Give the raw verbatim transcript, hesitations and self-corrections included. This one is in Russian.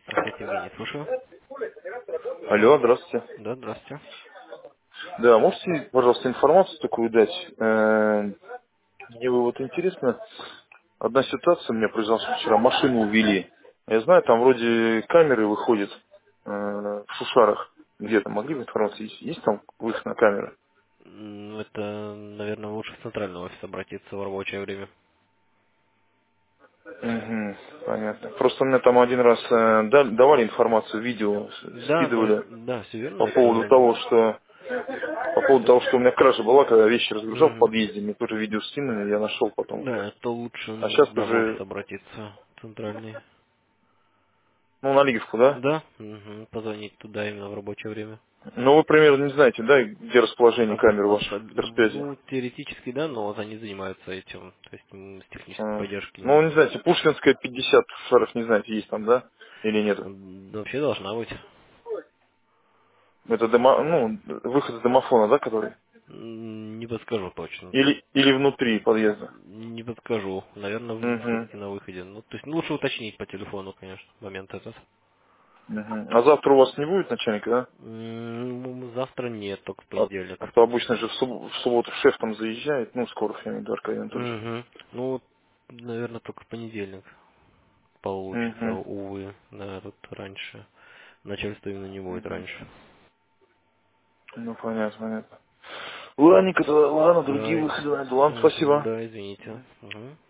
Здравствуйте, Евгений, слушаю. Алло, здравствуйте. Да, здравствуйте. Да, можете, пожалуйста, информацию такую дать? Э, Мне вот интересно, одна ситуация у меня произошла, что вчера машину увели. Я знаю, там вроде камеры выходят э, в Шушарах. Где-то могли бы информацию? Есть, есть там выход на камеры? М, Это, наверное, лучше в центральный офис обратиться в рабочее время. Угу, понятно. Просто мне там один раз э, дали- давали информацию, видео с- Да, да, скидывали да, все верно, по поводу это... того, что по поводу того, что у меня кража была, когда вещи разгружал в Мгм. подъезде, мне тоже видео скинули, я нашел потом Да, уже. это лучше, А сейчас да, в офис уже, обратиться, центральный. ну, на Лиговку, да? Да, мгм, позвонить туда именно в рабочее время. Ну, вы примерно не знаете, да, где расположение Ос- камер ос- ваших спецсвязи? ну, теоретически, да, но вот они занимаются этим, то есть м, с технической А, поддержки. Ну, не м, знаете, Пушкинская пятьдесят шаров, не знаете, есть там, да? Или нет? Вообще должна быть. Это домо, ну, выход из домофона, да, который? М, Не подскажу точно. Или, или внутри подъезда? Не подскажу. Наверное, Угу. все-таки на выходе. Ну, то есть ну, лучше уточнить по телефону, конечно, момент этот. Угу. А завтра у вас не будет начальника, да? М, ну, Завтра нет, только в А, понедельник. а то обычно же в, суб- в субботу шеф там заезжает, ну, скоро, я имею в виду, Аркадий Анатольевич. Угу. Ну, наверное, только в понедельник получится, Угу. увы. Да, тут раньше. Начальство именно не будет Угу. раньше. Ну, понятно, понятно. Ладненько, тогда, ладно, другие Да, выходы найду. Ладно, мгм, спасибо. да, извините. Мгм.